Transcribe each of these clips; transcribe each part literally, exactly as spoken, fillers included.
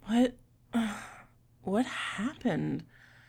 What? What happened?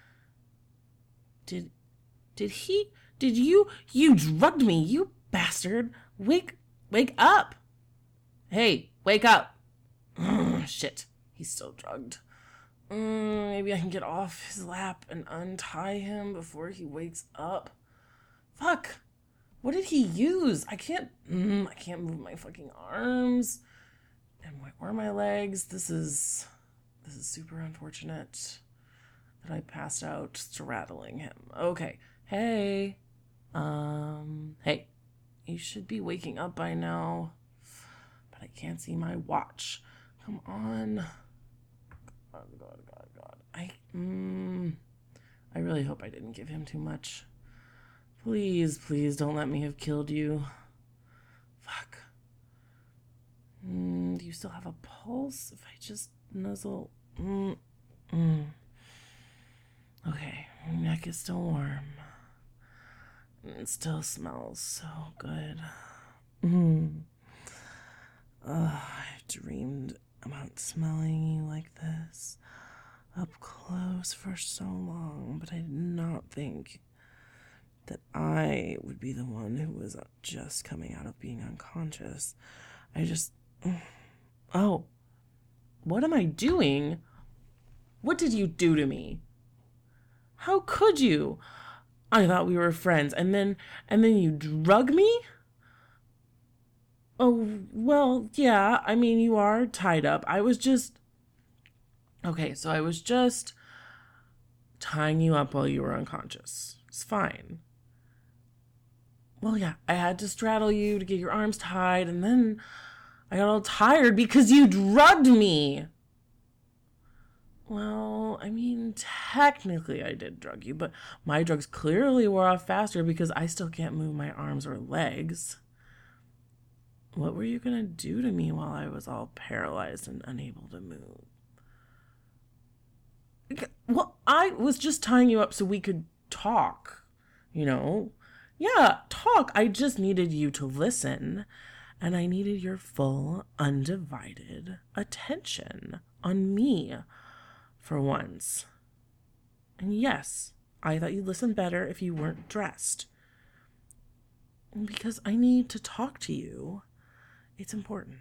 Did did he did you you drugged me, you bastard. Wake wake up. Hey, wake up. Ugh, shit. He's still drugged. Mm, maybe I can get off his lap and untie him before he wakes up. Fuck. What did he use? I can't mm, I can't move my fucking arms. And my, or my legs. This is this is super unfortunate that I passed out straddling him. Okay. Hey. Um, hey. You should be waking up by now. But I can't see my watch. Come on. God, God, God, God. I, mm, I really hope I didn't give him too much. Please, please don't let me have killed you. Fuck. Mm, do you still have a pulse? If I just nuzzle. Mm, mm. Okay, your neck is still warm. It still smells so good. Mm. Uh, I've dreamed about smelling you like this up close for so long, but I did not think that I would be the one who was just coming out of being unconscious. I just... Oh. What am I doing? What did you do to me? How could you? I thought we were friends, and then and then you drug me? Oh, well, yeah, I mean, you are tied up. I was just... Okay, so I was just tying you up while you were unconscious. It's fine. Well, yeah, I had to straddle you to get your arms tied, and then I got all tired because you drugged me. Well, I mean, technically I did drug you, but my drugs clearly wore off faster because I still can't move my arms or legs. What were you gonna do to me while I was all paralyzed and unable to move? Well, I was just tying you up so we could talk, you know? Yeah, talk. I just needed you to listen, and I needed your full, undivided attention on me. For once. And yes, I thought you'd listen better if you weren't dressed. Because I need to talk to you. It's important.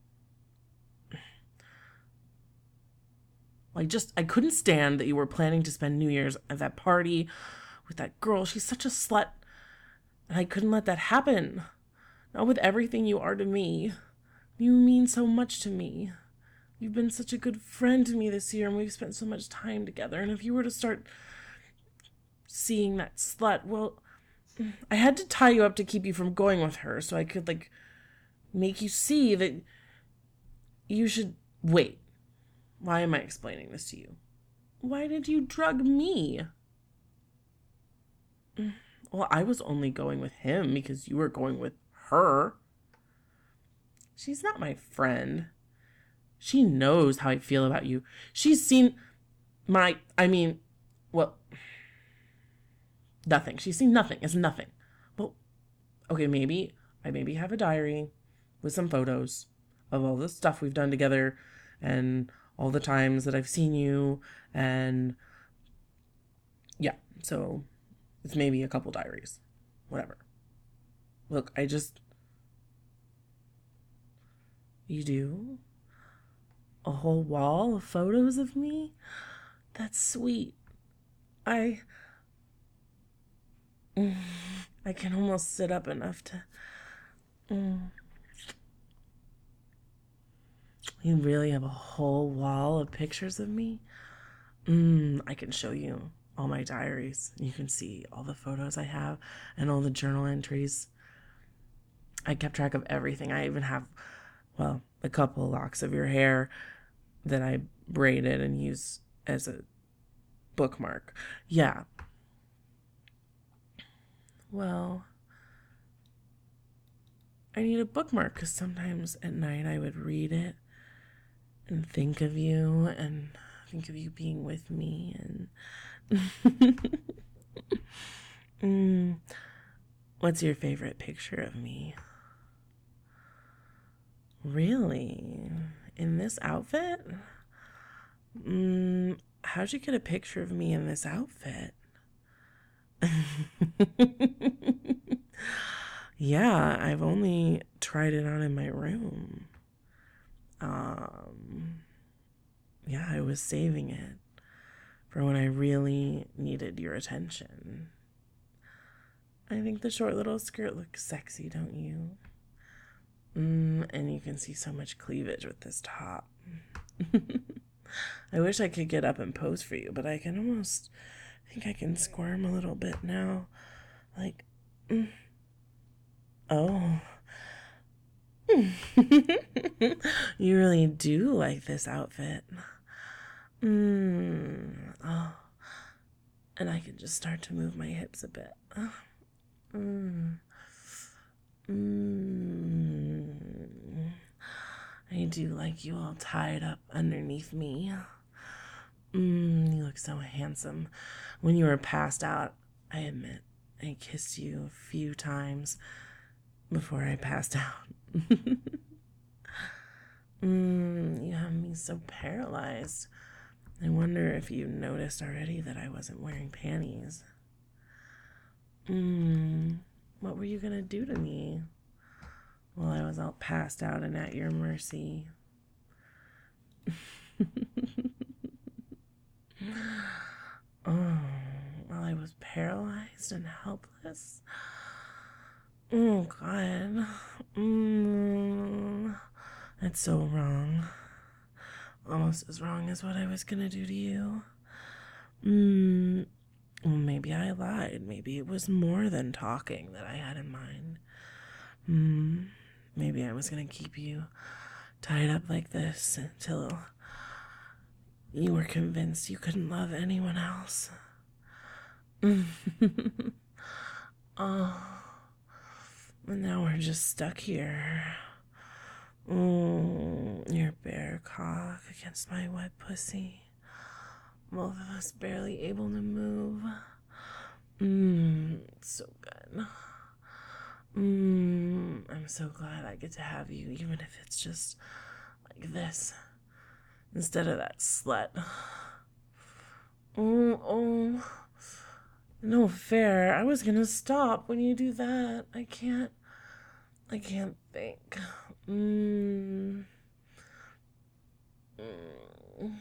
I just, I couldn't stand that you were planning to spend New Year's at that party with that girl. She's such a slut. And I couldn't let that happen. Not with everything you are to me. You mean so much to me. You've been such a good friend to me this year, and we've spent so much time together. And if you were to start seeing that slut, well, I had to tie you up to keep you from going with her so I could, like, make you see that you should wait. Why am I explaining this to you? Why did you drug me? Well, I was only going with him because you were going with her. She's not my friend. She knows how I feel about you. She's seen my, I mean, well, nothing. She's seen nothing. It's nothing. Well, okay, maybe, I maybe have a diary with some photos of all the stuff we've done together and all the times that I've seen you. And yeah, so it's maybe a couple diaries, whatever. Look, I just, you do? A whole wall of photos of me? That's sweet. I... I can almost sit up enough to... Mm. You really have a whole wall of pictures of me? Mm, I can show you all my diaries. You can see all the photos I have and all the journal entries. I kept track of everything. I even have, well, a couple locks of your hair that I braided and used as a bookmark. Yeah. Well, I need a bookmark because sometimes at night I would read it and think of you and think of you being with me. And mm, what's your favorite picture of me? Really? In this outfit? Mm, how'd you get a picture of me in this outfit? Yeah, I've only tried it on in my room. Um, yeah, I was saving it for when I really needed your attention. I think the short little skirt looks sexy, don't you? Mm, and you can see so much cleavage with this top. I wish I could get up and pose for you, but I can almost I think I can squirm a little bit now. Like, mm. Oh. You really do like this outfit. Mm. Oh. And I can just start to move my hips a bit. Mm. Mm. I do like you all tied up underneath me. Mm, you look so handsome. When you were passed out, I admit, I kissed you a few times before I passed out. mm, you have me so paralyzed. I wonder if you noticed already that I wasn't wearing panties. Mm, what were you gonna do to me while I was all passed out and at your mercy? Oh, while I was paralyzed and helpless. Oh, God. Mm, that's so wrong. Almost as wrong as what I was gonna do to you. Mm, well, maybe I lied. Maybe it was more than talking that I had in mind. Mm, maybe I was gonna keep you tied up like this until you were convinced you couldn't love anyone else. Oh, and now we're just stuck here. Mm, your bare cock against my wet pussy. Both of us barely able to move. Mmm, so good. Mmm, I'm so glad I get to have you, even if it's just like this, instead of that slut. Oh, oh, no fair. I was gonna stop when you do that. I can't, I can't think. Mmm. Mm.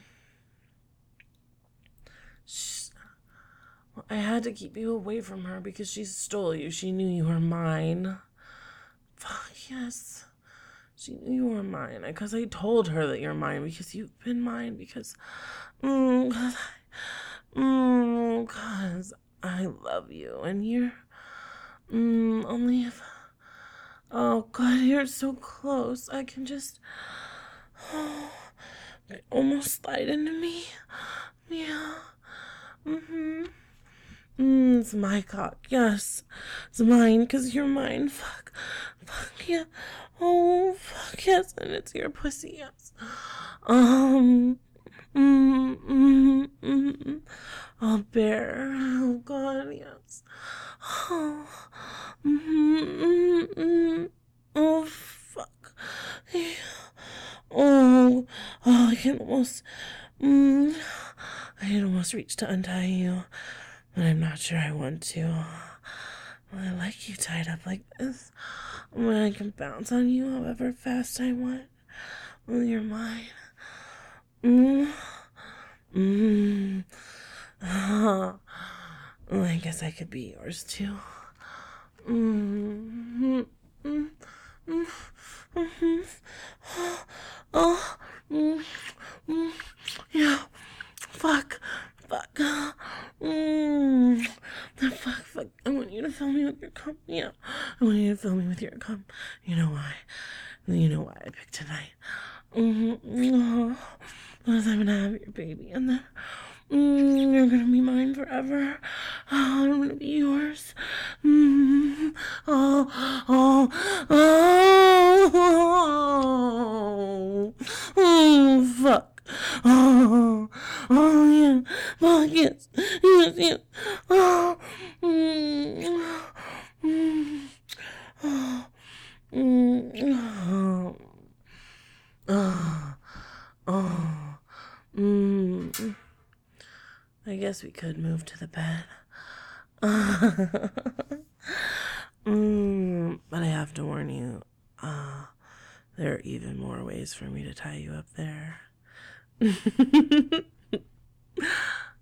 Shh. Well, I had to keep you away from her because she stole you. She knew you were mine. Fuck, yes. She knew you were mine. Because I told her that you're mine because you've been mine. Because, mm, cause I, mm, cause I love you. And you're, mm, only if, oh God, you're so close. I can just, oh, almost slide into me. Yeah. Mm-hmm. Mm, it's my cock. Yes. It's mine because you're mine. Fuck. Fuck yeah. Oh, fuck yes. And it's your pussy. Yes. Um. Mm, mm, mm, mm. Oh, bear. Oh, God. Yes. Oh. Mm, mm, mm. Oh, fuck. Yeah. Oh. Oh, I can almost. Mm, I can almost reach to untie you. But I'm not sure I want to. Well, I like you tied up like this. When I can bounce on you however fast I want. Well, you're mine. Mm. Mm. Oh. Well, I guess I could be yours too. Mm. Mm. Mm. Mm. Oh. Mm. Mm. Yeah. Fuck. Fuck. Mm. Fuck, fuck. I want you to fill me with your cum. Yeah. I want you to fill me with your cum. You know why? You know why I picked tonight. Mm-hmm. Oh, because I'm gonna have your baby and then mm, you're gonna be mine forever. Oh, I'm gonna be yours. Mm. Oh, oh, oh, oh, oh, fuck. Oh, oh, yeah. Fuck, yes. Yes, yes. Oh, mm, mm, oh, mm, oh, oh, oh, mm. I guess we could move to the bed. mm, but I have to warn you, uh, there are even more ways for me to tie you up there.